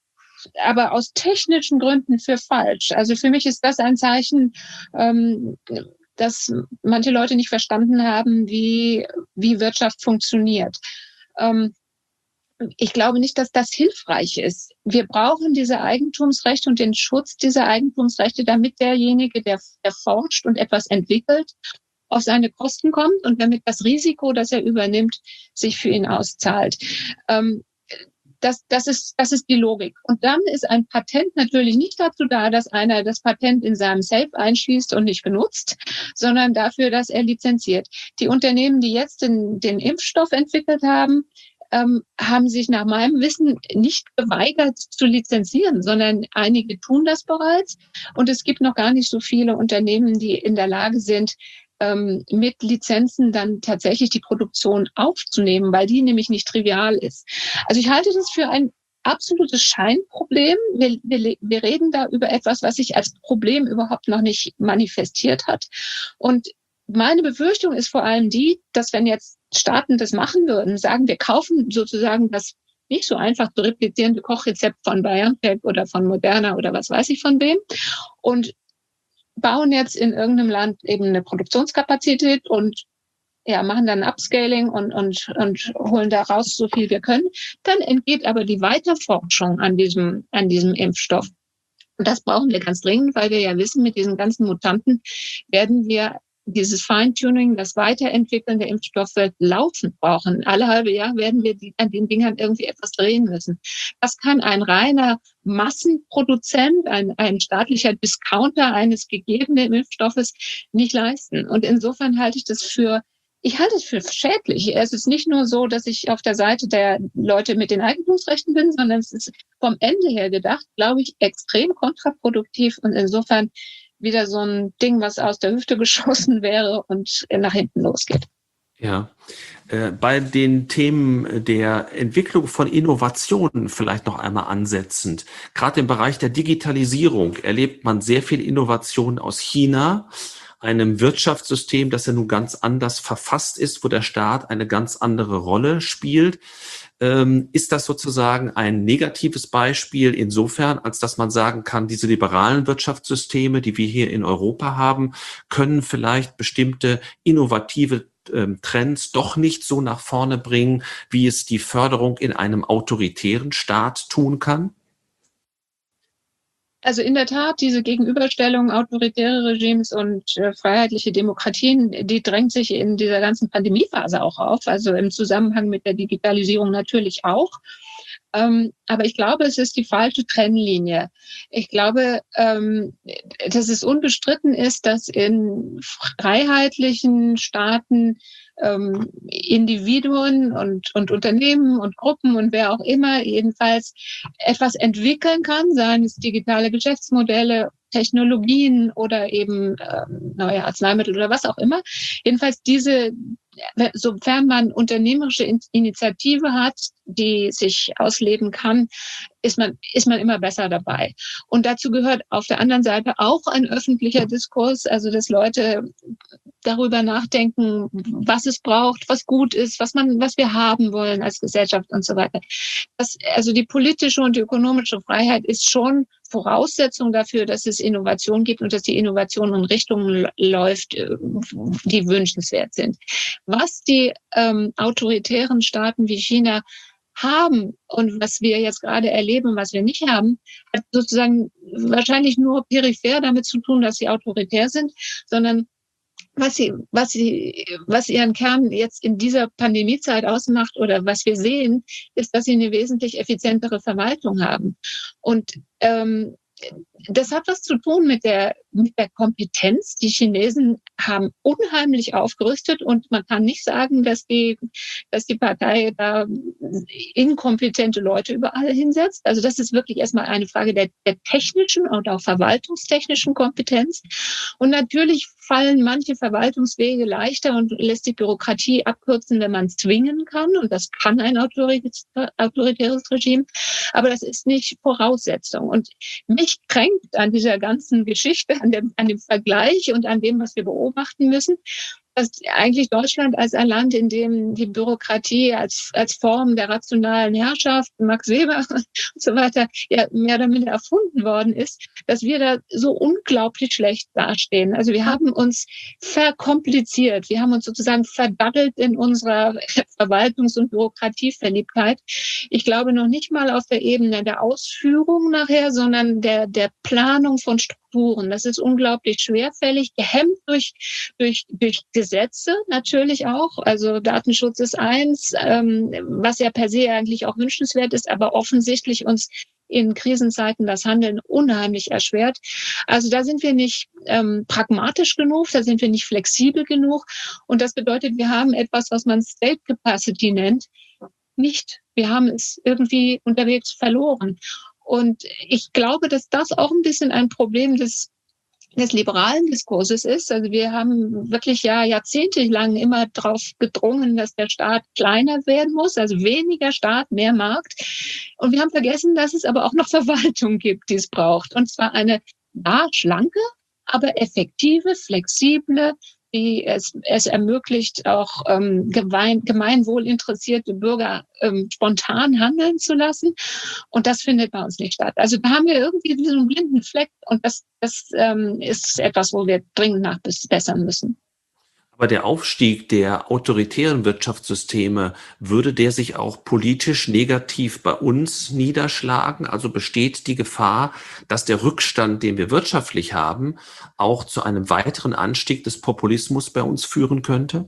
Speaker 3: aber aus technischen Gründen für falsch. Also für mich ist das ein Zeichen, ähm, dass manche Leute nicht verstanden haben, wie, wie Wirtschaft funktioniert. Ähm, Ich glaube nicht, dass das hilfreich ist. Wir brauchen diese Eigentumsrechte und den Schutz dieser Eigentumsrechte, damit derjenige, der, der forscht und etwas entwickelt, auf seine Kosten kommt und damit das Risiko, das er übernimmt, sich für ihn auszahlt. Ähm, das, das ist, das ist die Logik. Und dann ist ein Patent natürlich nicht dazu da, dass einer das Patent in seinem Safe einschließt und nicht benutzt, sondern dafür, dass er lizenziert. Die Unternehmen, die jetzt den, den Impfstoff entwickelt haben, Ähm, haben sich nach meinem Wissen nicht geweigert zu lizenzieren, sondern einige tun das bereits. Und es gibt noch gar nicht so viele Unternehmen, die in der Lage sind, ähm, mit Lizenzen dann tatsächlich die Produktion aufzunehmen, weil die nämlich nicht trivial ist. Also ich halte das für ein absolutes Scheinproblem. Wir, wir, wir reden da über etwas, was sich als Problem überhaupt noch nicht manifestiert hat. Und meine Befürchtung ist vor allem die, dass wenn jetzt Staaten das machen würden, sagen, wir kaufen sozusagen das nicht so einfach zu replizierende Kochrezept von BioNTech oder von Moderna oder was weiß ich von wem und bauen jetzt in irgendeinem Land eben eine Produktionskapazität und ja, machen dann Upscaling und, und, und holen da raus so viel wir können. Dann entgeht aber die Weiterforschung an diesem, an diesem Impfstoff. Und das brauchen wir ganz dringend, weil wir ja wissen, mit diesen ganzen Mutanten werden wir dieses Feintuning, das Weiterentwickeln der Impfstoffe laufend brauchen. Alle halbe Jahr werden wir die, an den Dingern irgendwie etwas drehen müssen. Das kann ein reiner Massenproduzent, ein, ein staatlicher Discounter eines gegebenen Impfstoffes nicht leisten. Und insofern halte ich das für Ich halte es für schädlich. Es ist nicht nur so, dass ich auf der Seite der Leute mit den Eigentumsrechten bin, sondern es ist vom Ende her gedacht, glaube ich, extrem kontraproduktiv und insofern wieder so ein Ding, was aus der Hüfte geschossen wäre und nach hinten losgeht.
Speaker 2: Ja, äh, bei den Themen der Entwicklung von Innovationen vielleicht noch einmal ansetzend. Gerade im Bereich der Digitalisierung erlebt man sehr viel Innovation aus China, einem Wirtschaftssystem, das ja nun ganz anders verfasst ist, wo der Staat eine ganz andere Rolle spielt. Ähm, ist das sozusagen ein negatives Beispiel insofern, als dass man sagen kann, diese liberalen Wirtschaftssysteme, die wir hier in Europa haben, können vielleicht bestimmte innovative ähm, Trends doch nicht so nach vorne bringen, wie es die Förderung in einem autoritären Staat tun kann?
Speaker 3: Also in der Tat, diese Gegenüberstellung autoritäre Regimes und äh, freiheitliche Demokratien, die drängt sich in dieser ganzen Pandemiephase auch auf, also im Zusammenhang mit der Digitalisierung natürlich auch. Ähm, aber ich glaube, es ist die falsche Trennlinie. Ich glaube, ähm, dass es unbestritten ist, dass in freiheitlichen Staaten ähm, Individuen und, und Unternehmen und Gruppen und wer auch immer jedenfalls etwas entwickeln kann, seien es digitale Geschäftsmodelle, Technologien oder eben ähm, neue Arzneimittel oder was auch immer. Jedenfalls diese, sofern man unternehmerische Initiative hat, die sich ausleben kann, ist man, ist man immer besser dabei. Und dazu gehört auf der anderen Seite auch ein öffentlicher Diskurs, also dass Leute darüber nachdenken, was es braucht, was gut ist, was man, was wir haben wollen als Gesellschaft und so weiter. Das, also die politische und die ökonomische Freiheit ist schon Voraussetzung dafür, dass es Innovation gibt und dass die Innovation in Richtungen läuft, die wünschenswert sind. Was die ähm, autoritären Staaten wie China haben und was wir jetzt gerade erleben, was wir nicht haben, hat sozusagen wahrscheinlich nur peripher damit zu tun, dass sie autoritär sind, sondern was sie, was sie, was ihren Kern jetzt in dieser Pandemiezeit ausmacht oder was wir sehen, ist, dass sie eine wesentlich effizientere Verwaltung haben. Und ähm, das hat was zu tun mit der, mit der Kompetenz. Die Chinesen haben unheimlich aufgerüstet und man kann nicht sagen, dass die, dass die Partei da inkompetente Leute überall hinsetzt. Also das ist wirklich erstmal eine Frage der, der technischen und auch verwaltungstechnischen Kompetenz. Und natürlich fallen manche Verwaltungswege leichter und lässt die Bürokratie abkürzen, wenn man zwingen kann. Und das kann ein autoritäres Regime. Aber das ist nicht Voraussetzung. Und mich kränkt an dieser ganzen Geschichte, an dem, an dem Vergleich und an dem, was wir beobachten müssen, dass eigentlich Deutschland als ein Land, in dem die Bürokratie als, als Form der rationalen Herrschaft, Max Weber und so weiter, ja mehr oder minder erfunden worden ist, dass wir da so unglaublich schlecht dastehen. Also wir haben uns verkompliziert, wir haben uns sozusagen verdaddelt in unserer Verwaltungs- und Bürokratieverliebtheit. Ich glaube noch nicht mal auf der Ebene der Ausführung nachher, sondern der, der Planung von Strukturen. Das ist unglaublich schwerfällig, gehemmt durch, durch, durch Gesetze natürlich auch. Also Datenschutz ist eins, ähm, was ja per se eigentlich auch wünschenswert ist, aber offensichtlich uns in Krisenzeiten das Handeln unheimlich erschwert. Also da sind wir nicht ähm, pragmatisch genug, da sind wir nicht flexibel genug. Und das bedeutet, wir haben etwas, was man State Capacity nennt, nicht. Wir haben es irgendwie unterwegs verloren. Und ich glaube, dass das auch ein bisschen ein Problem des des liberalen Diskurses ist. Also wir haben wirklich ja jahrzehntelang immer darauf gedrungen, dass der Staat kleiner werden muss, also weniger Staat, mehr Markt. Und wir haben vergessen, dass es aber auch noch Verwaltung gibt, die es braucht. Und zwar eine ja, schlanke, aber effektive, flexible, die es, es ermöglicht, auch ähm, gemein, gemeinwohlinteressierte Bürger ähm, spontan handeln zu lassen. Und das findet bei uns nicht statt. Also da haben wir irgendwie diesen blinden Fleck und das, das ähm, ist etwas, wo wir dringend nachbessern müssen.
Speaker 2: Aber der Aufstieg der autoritären Wirtschaftssysteme, würde der sich auch politisch negativ bei uns niederschlagen? Also besteht die Gefahr, dass der Rückstand, den wir wirtschaftlich haben, auch zu einem weiteren Anstieg des Populismus bei uns führen könnte?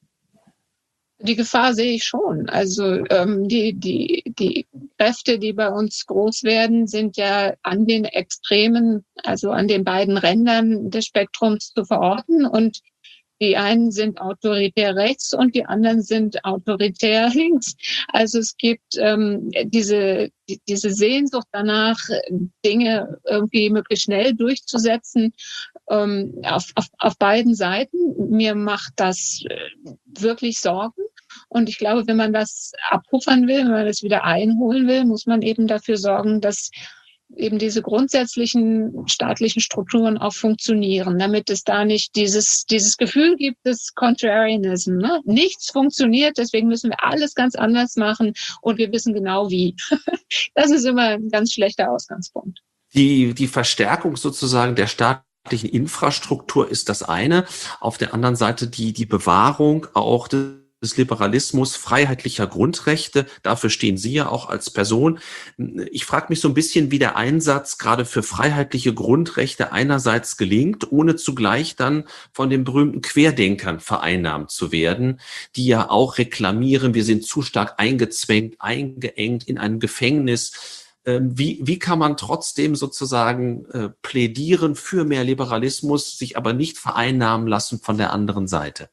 Speaker 3: Die Gefahr sehe ich schon. Also ähm, die, die, die Kräfte, die bei uns groß werden, sind ja an den Extremen, also an den beiden Rändern des Spektrums zu verorten. Und Die einen sind autoritär rechts und die anderen sind autoritär links. Also es gibt ähm, diese, die, diese Sehnsucht danach, Dinge irgendwie möglichst schnell durchzusetzen, ähm, auf, auf, auf beiden Seiten. Mir macht das wirklich Sorgen. Und ich glaube, wenn man das abpuffern will, wenn man das wieder einholen will, muss man eben dafür sorgen, dass eben diese grundsätzlichen staatlichen Strukturen auch funktionieren, damit es da nicht dieses, dieses Gefühl gibt des Contrarianism. Ne? Nichts funktioniert, deswegen müssen wir alles ganz anders machen und wir wissen genau wie. Das ist immer ein ganz schlechter Ausgangspunkt.
Speaker 2: Die, die Verstärkung sozusagen der staatlichen Infrastruktur ist das eine. Auf der anderen Seite die, die Bewahrung auch des des Liberalismus, freiheitlicher Grundrechte. Dafür stehen Sie ja auch als Person. Ich frage mich so ein bisschen, wie der Einsatz gerade für freiheitliche Grundrechte einerseits gelingt, ohne zugleich dann von den berühmten Querdenkern vereinnahmt zu werden, die ja auch reklamieren, wir sind zu stark eingezwängt, eingeengt in einem Gefängnis. Wie, wie kann man trotzdem sozusagen äh, plädieren für mehr Liberalismus, sich aber nicht vereinnahmen lassen von der anderen Seite?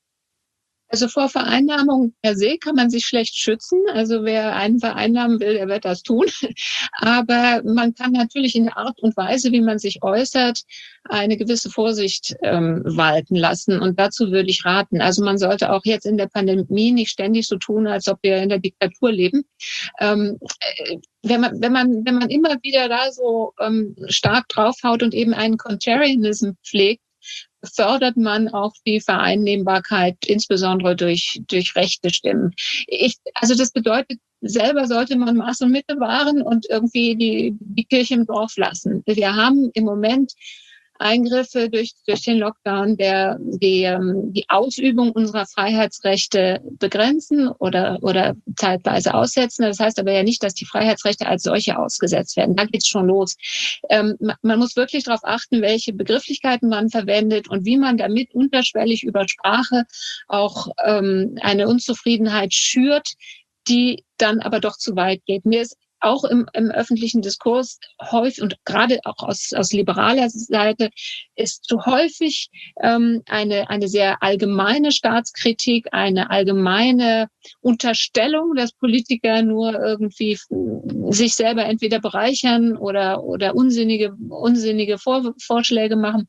Speaker 3: Also vor Vereinnahmung per se kann man sich schlecht schützen. Also wer einen vereinnahmen will, der wird das tun. Aber man kann natürlich in der Art und Weise, wie man sich äußert, eine gewisse Vorsicht ähm, walten lassen. Und dazu würde ich raten. Also man sollte auch jetzt in der Pandemie nicht ständig so tun, als ob wir in der Diktatur leben. Ähm, wenn man, wenn man, wenn man immer wieder da so ähm, stark draufhaut und eben einen Contrarianism pflegt, fördert man auch die Vereinnehmbarkeit, insbesondere durch, durch rechte Stimmen. Ich, also das bedeutet, selber sollte man Maß und Mitte wahren und irgendwie die, die Kirche im Dorf lassen. Wir haben im Moment Eingriffe durch, durch den Lockdown, der die, die Ausübung unserer Freiheitsrechte begrenzen oder, oder zeitweise aussetzen. Das heißt aber ja nicht, dass die Freiheitsrechte als solche ausgesetzt werden. Da geht's schon los. Ähm, man muss wirklich darauf achten, welche Begrifflichkeiten man verwendet und wie man damit unterschwellig über Sprache auch ähm, eine Unzufriedenheit schürt, die dann aber doch zu weit geht. Mir ist auch im, im öffentlichen Diskurs häufig und gerade auch aus, aus liberaler Seite ist zu häufig ähm, eine, eine sehr allgemeine Staatskritik, eine allgemeine Unterstellung, dass Politiker nur irgendwie sich selber entweder bereichern oder, oder unsinnige, unsinnige Vor- Vorschläge machen.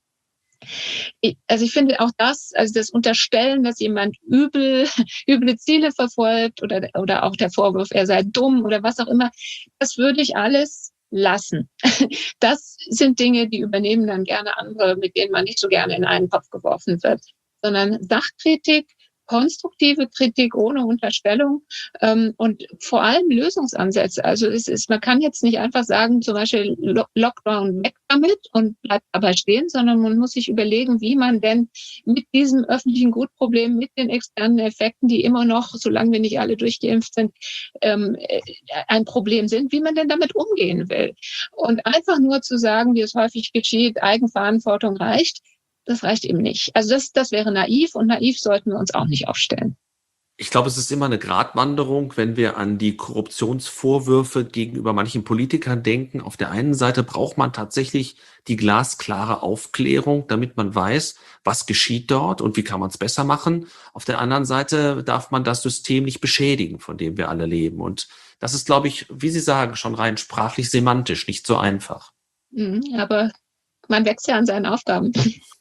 Speaker 3: Also ich finde auch das, also das Unterstellen, dass jemand übel, üble Ziele verfolgt oder, oder auch der Vorwurf, er sei dumm oder was auch immer, das würde ich alles lassen. Das sind Dinge, die übernehmen dann gerne andere, mit denen man nicht so gerne in einen Topf geworfen wird, sondern Sachkritik, konstruktive Kritik ohne Unterstellung ähm, und vor allem Lösungsansätze. Also es ist, man kann jetzt nicht einfach sagen, zum Beispiel Lockdown weg damit und bleibt dabei stehen, sondern man muss sich überlegen, wie man denn mit diesem öffentlichen Gutproblem, mit den externen Effekten, die immer noch, solange wir nicht alle durchgeimpft sind, ähm, ein Problem sind, wie man denn damit umgehen will. Und einfach nur zu sagen, wie es häufig geschieht, Eigenverantwortung reicht, das reicht eben nicht. Also das, das wäre naiv und naiv sollten wir uns auch nicht aufstellen.
Speaker 2: Ich glaube, es ist immer eine Gratwanderung, wenn wir an die Korruptionsvorwürfe gegenüber manchen Politikern denken. Auf der einen Seite braucht man tatsächlich die glasklare Aufklärung, damit man weiß, was geschieht dort und wie kann man es besser machen. Auf der anderen Seite darf man das System nicht beschädigen, von dem wir alle leben. Und das ist, glaube ich, wie Sie sagen, schon rein sprachlich semantisch nicht so einfach.
Speaker 3: Mhm, aber man wächst ja an seinen Aufgaben.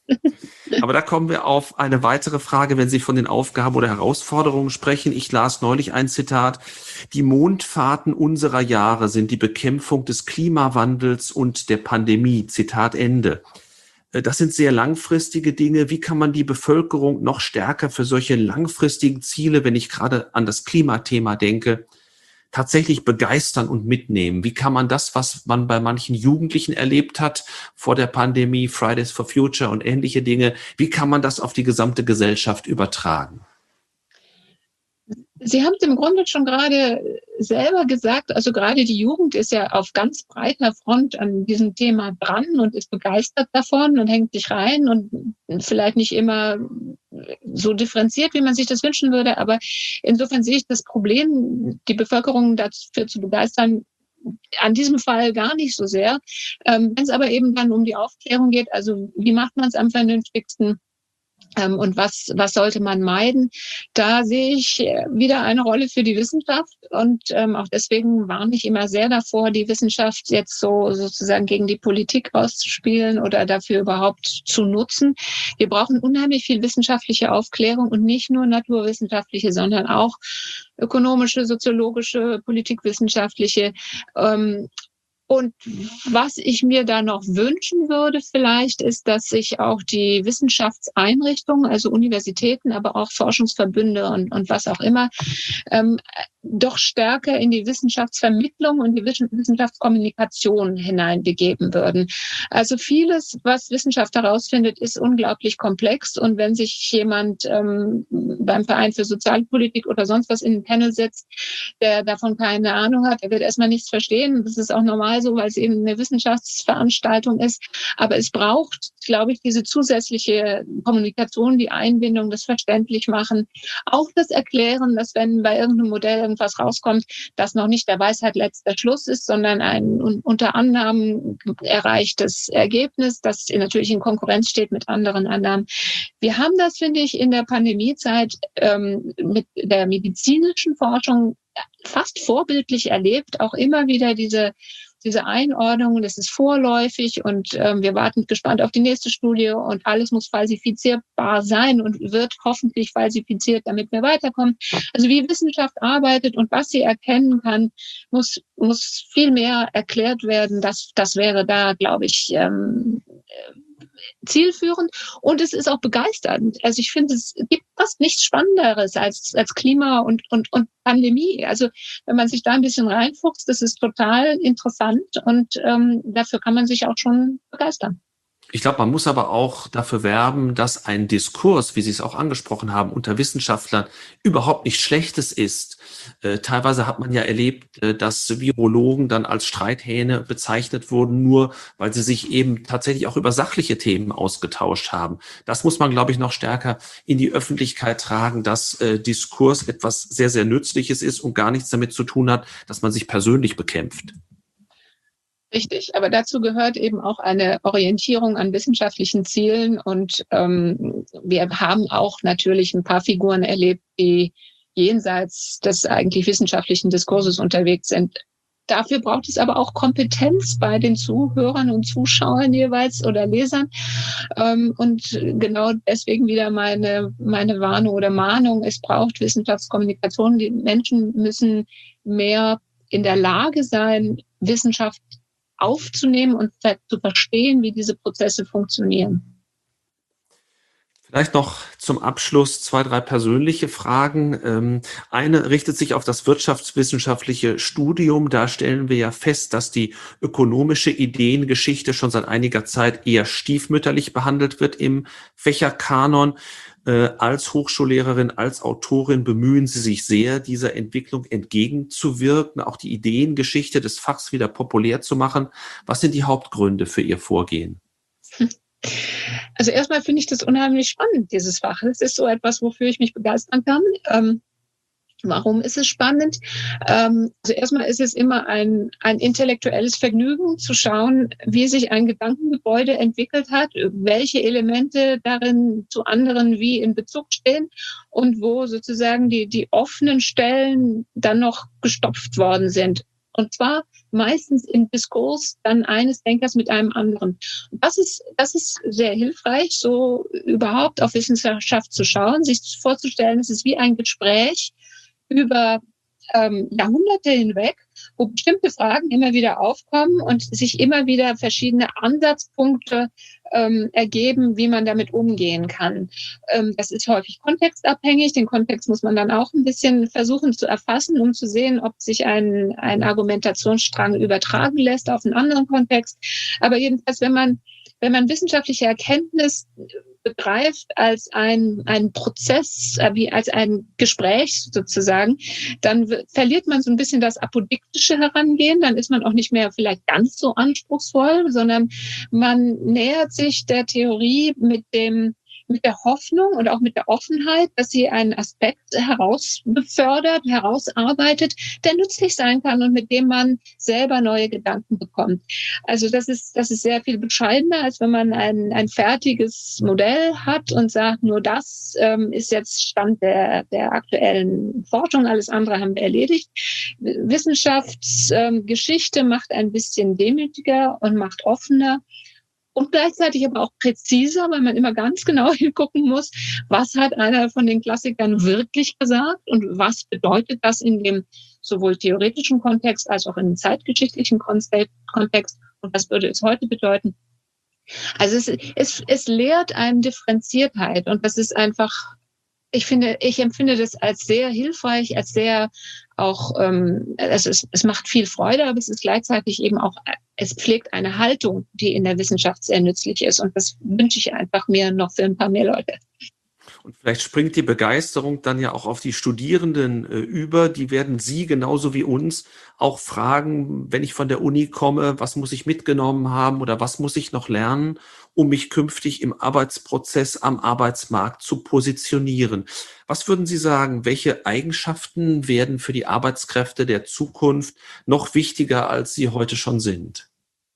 Speaker 2: Aber da kommen wir auf eine weitere Frage, wenn Sie von den Aufgaben oder Herausforderungen sprechen. Ich las neulich ein Zitat: Die Mondfahrten unserer Jahre sind die Bekämpfung des Klimawandels und der Pandemie. Zitat Ende. Das sind sehr langfristige Dinge. Wie kann man die Bevölkerung noch stärker für solche langfristigen Ziele, wenn ich gerade an das Klimathema denke, tatsächlich begeistern und mitnehmen? Wie kann man das, was man bei manchen Jugendlichen erlebt hat vor der Pandemie, Fridays for Future und ähnliche Dinge, wie kann man das auf die gesamte Gesellschaft übertragen?
Speaker 3: Sie haben es im Grunde schon gerade selber gesagt, also gerade die Jugend ist ja auf ganz breiter Front an diesem Thema dran und ist begeistert davon und hängt sich rein und vielleicht nicht immer so differenziert, wie man sich das wünschen würde. Aber insofern sehe ich das Problem, die Bevölkerung dafür zu begeistern, an diesem Fall gar nicht so sehr. Ähm, wenn es aber eben dann um die Aufklärung geht, also wie macht man es am vernünftigsten? Ähm, und was, was sollte man meiden? Da sehe ich wieder eine Rolle für die Wissenschaft. Und ähm, auch deswegen warne ich immer sehr davor, die Wissenschaft jetzt so sozusagen gegen die Politik auszuspielen oder dafür überhaupt zu nutzen. Wir brauchen unheimlich viel wissenschaftliche Aufklärung und nicht nur naturwissenschaftliche, sondern auch ökonomische, soziologische, politikwissenschaftliche. Ähm, Und was ich mir da noch wünschen würde vielleicht, ist, dass sich auch die Wissenschaftseinrichtungen, also Universitäten, aber auch Forschungsverbünde und, und was auch immer, ähm, doch stärker in die Wissenschaftsvermittlung und die Wissenschaftskommunikation hineinbegeben würden. Also vieles, was Wissenschaft herausfindet, ist unglaublich komplex. Und wenn sich jemand ähm, beim Verein für Sozialpolitik oder sonst was in den Panel setzt, der davon keine Ahnung hat, der wird erstmal nichts verstehen. Das ist auch normal so, weil es eben eine Wissenschaftsveranstaltung ist. Aber es braucht, glaube ich, diese zusätzliche Kommunikation, die Einbindung, das verständlich machen, auch das Erklären, dass wenn bei irgendeinem Modell irgendwas rauskommt, das noch nicht der Weisheit letzter Schluss ist, sondern ein unter Annahmen erreichtes Ergebnis, das natürlich in Konkurrenz steht mit anderen Annahmen. Wir haben das, finde ich, in der Pandemiezeit ähm, mit der medizinischen Forschung fast vorbildlich erlebt, auch immer wieder diese diese Einordnung, das ist vorläufig und ähm, wir warten gespannt auf die nächste Studie und alles muss falsifizierbar sein und wird hoffentlich falsifiziert, damit wir weiterkommen. Also wie Wissenschaft arbeitet und was sie erkennen kann, muss muss viel mehr erklärt werden. Das das wäre da, glaube ich, ähm, zielführend und es ist auch begeisternd. Also ich finde, es gibt fast nichts Spannenderes als, als Klima und, und, und Pandemie. Also wenn man sich da ein bisschen reinfuchst, das ist total interessant und ähm, dafür kann man sich auch schon begeistern.
Speaker 2: Ich glaube, man muss aber auch dafür werben, dass ein Diskurs, wie Sie es auch angesprochen haben, unter Wissenschaftlern überhaupt nichts Schlechtes ist. Äh, teilweise hat man ja erlebt, äh, dass Virologen dann als Streithähne bezeichnet wurden, nur weil sie sich eben tatsächlich auch über sachliche Themen ausgetauscht haben. Das muss man, glaube ich, noch stärker in die Öffentlichkeit tragen, dass äh, Diskurs etwas sehr, sehr Nützliches ist und gar nichts damit zu tun hat, dass man sich persönlich bekämpft.
Speaker 3: Richtig, aber dazu gehört eben auch eine Orientierung an wissenschaftlichen Zielen und ähm, wir haben auch natürlich ein paar Figuren erlebt, die jenseits des eigentlich wissenschaftlichen Diskurses unterwegs sind. Dafür braucht es aber auch Kompetenz bei den Zuhörern und Zuschauern jeweils oder Lesern. Ähm, und genau deswegen wieder meine, meine Warnung oder Mahnung, es braucht Wissenschaftskommunikation. Die Menschen müssen mehr in der Lage sein, Wissenschaft aufzunehmen und zu verstehen, wie diese Prozesse funktionieren.
Speaker 2: Vielleicht noch zum Abschluss zwei, drei persönliche Fragen. Eine richtet sich auf das wirtschaftswissenschaftliche Studium. Da stellen wir ja fest, dass die ökonomische Ideengeschichte schon seit einiger Zeit eher stiefmütterlich behandelt wird im Fächerkanon. Als Hochschullehrerin, als Autorin bemühen Sie sich sehr, dieser Entwicklung entgegenzuwirken, auch die Ideengeschichte des Fachs wieder populär zu machen. Was sind die Hauptgründe für Ihr Vorgehen?
Speaker 3: Also erstmal finde ich das unheimlich spannend, dieses Fach. Es ist so etwas, wofür ich mich begeistern kann. Ähm, Warum ist es spannend? Ähm, also erstmal ist es immer ein, ein intellektuelles Vergnügen zu schauen, wie sich ein Gedankengebäude entwickelt hat, welche Elemente darin zu anderen wie in Bezug stehen und wo sozusagen die, die offenen Stellen dann noch gestopft worden sind. Und zwar meistens im Diskurs dann eines Denkers mit einem anderen. Das ist, das ist sehr hilfreich, so überhaupt auf Wissenschaft zu schauen, sich vorzustellen, es ist wie ein Gespräch über ähm, Jahrhunderte hinweg, wo bestimmte Fragen immer wieder aufkommen und sich immer wieder verschiedene Ansatzpunkte ähm, ergeben, wie man damit umgehen kann. Ähm, das ist häufig kontextabhängig. Den Kontext muss man dann auch ein bisschen versuchen zu erfassen, um zu sehen, ob sich ein, ein Argumentationsstrang übertragen lässt auf einen anderen Kontext. Aber jedenfalls, wenn man wenn man wissenschaftliche Erkenntnis begreift als ein, ein Prozess, wie als ein Gespräch sozusagen, dann w- verliert man so ein bisschen das apodiktische Herangehen, dann ist man auch nicht mehr vielleicht ganz so anspruchsvoll, sondern man nähert sich der Theorie mit dem mit der Hoffnung und auch mit der Offenheit, dass sie einen Aspekt herausbefördert, herausarbeitet, der nützlich sein kann und mit dem man selber neue Gedanken bekommt. Also das ist, das ist sehr viel bescheidener, als wenn man ein, ein fertiges Modell hat und sagt, nur das ähm, ist jetzt Stand der, der aktuellen Forschung, alles andere haben wir erledigt. Wissenschaftsgeschichte ähm, macht ein bisschen demütiger und macht offener. Und gleichzeitig aber auch präziser, weil man immer ganz genau hingucken muss, was hat einer von den Klassikern wirklich gesagt und was bedeutet das in dem sowohl theoretischen Kontext als auch in dem zeitgeschichtlichen Kontext und was würde es heute bedeuten. Also es, es, es lehrt einem Differenziertheit und das ist einfach, ich finde, ich empfinde das als sehr hilfreich, als sehr auch, ähm, es, ist, es macht viel Freude, aber es ist gleichzeitig eben auch, es pflegt eine Haltung, die in der Wissenschaft sehr nützlich ist. Und das wünsche ich einfach mir noch für ein paar mehr Leute.
Speaker 2: Und vielleicht springt die Begeisterung dann ja auch auf die Studierenden äh, über. Die werden Sie genauso wie uns auch fragen, wenn ich von der Uni komme, was muss ich mitgenommen haben oder was muss ich noch lernen, um mich künftig im Arbeitsprozess am Arbeitsmarkt zu positionieren. Was würden Sie sagen, welche Eigenschaften werden für die Arbeitskräfte der Zukunft noch wichtiger, als sie heute schon sind?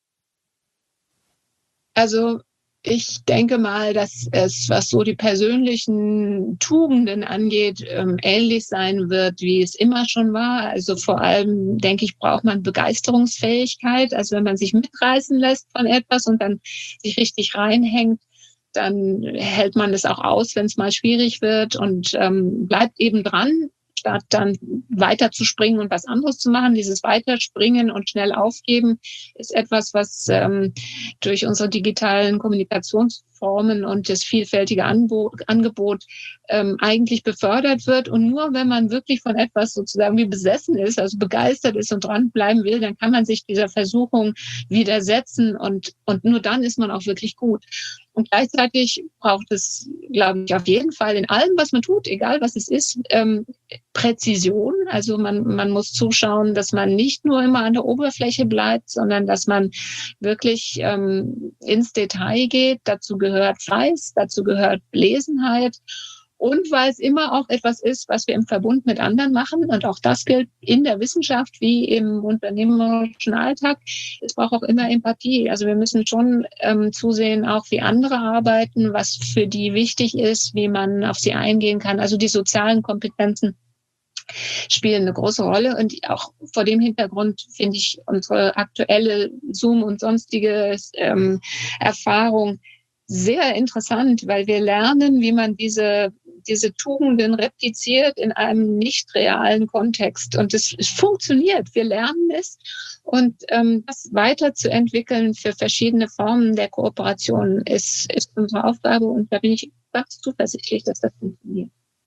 Speaker 3: Also ich denke mal, dass es, was so die persönlichen Tugenden angeht, ähm, ähnlich sein wird, wie es immer schon war. Also vor allem, denke ich, braucht man Begeisterungsfähigkeit. Also wenn man sich mitreißen lässt von etwas und dann sich richtig reinhängt, dann hält man es auch aus, wenn es mal schwierig wird und ähm, bleibt eben dran, statt dann weiter zu springen und was anderes zu machen. Dieses Weiterspringen und schnell aufgeben ist etwas, was ähm, durch unsere digitalen Kommunikationsformen und das vielfältige Angebot, Angebot ähm, eigentlich befördert wird. Und nur wenn man wirklich von etwas sozusagen wie besessen ist, also begeistert ist und dranbleiben will, dann kann man sich dieser Versuchung widersetzen und, und nur dann ist man auch wirklich gut. Und gleichzeitig braucht es, glaube ich, auf jeden Fall in allem, was man tut, egal was es ist, ähm, Präzision. Also man, man muss zuschauen, dass man nicht nur immer an der Oberfläche bleibt, sondern dass man wirklich ähm, ins Detail geht. Dazu gehört Fleiß, dazu gehört Belesenheit. Und weil es immer auch etwas ist, was wir im Verbund mit anderen machen. Und auch das gilt in der Wissenschaft wie im unternehmerischen Alltag. Es braucht auch immer Empathie. Also wir müssen schon ähm, zusehen, auch wie andere arbeiten, was für die wichtig ist, wie man auf sie eingehen kann. Also die sozialen Kompetenzen spielen eine große Rolle. Und auch vor dem Hintergrund finde ich unsere aktuelle Zoom- und sonstige ähm, Erfahrung sehr interessant, weil wir lernen, wie man diese diese Tugenden repliziert in einem nicht realen Kontext. Und es, es funktioniert. Wir lernen es. Und ähm, das weiterzuentwickeln für verschiedene Formen der Kooperation ist, ist unsere Aufgabe. Und da bin ich ganz zuversichtlich, dass das funktioniert.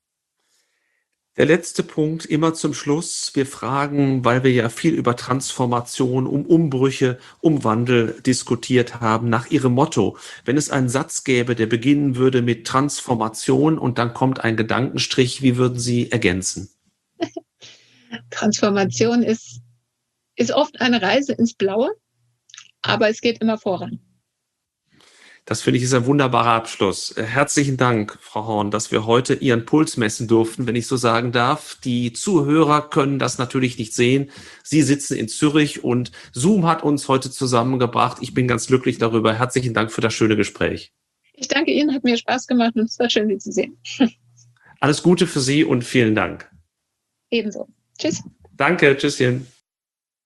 Speaker 2: Der letzte Punkt, immer zum Schluss. Wir fragen, weil wir ja viel über Transformation, um Umbrüche, um Wandel diskutiert haben, nach Ihrem Motto. Wenn es einen Satz gäbe, der beginnen würde mit Transformation und dann kommt ein Gedankenstrich, wie würden Sie ergänzen?
Speaker 3: Transformation ist, ist oft eine Reise ins Blaue, aber es geht immer voran.
Speaker 2: Das finde ich ist ein wunderbarer Abschluss. Herzlichen Dank, Frau Horn, dass wir heute Ihren Puls messen durften, wenn ich so sagen darf. Die Zuhörer können das natürlich nicht sehen. Sie sitzen in Zürich und Zoom hat uns heute zusammengebracht. Ich bin ganz glücklich darüber. Herzlichen Dank für das schöne Gespräch.
Speaker 3: Ich danke Ihnen, hat mir Spaß gemacht und es war schön, Sie zu sehen.
Speaker 2: Alles Gute für Sie und vielen Dank.
Speaker 3: Ebenso. Tschüss.
Speaker 2: Danke, tschüsschen.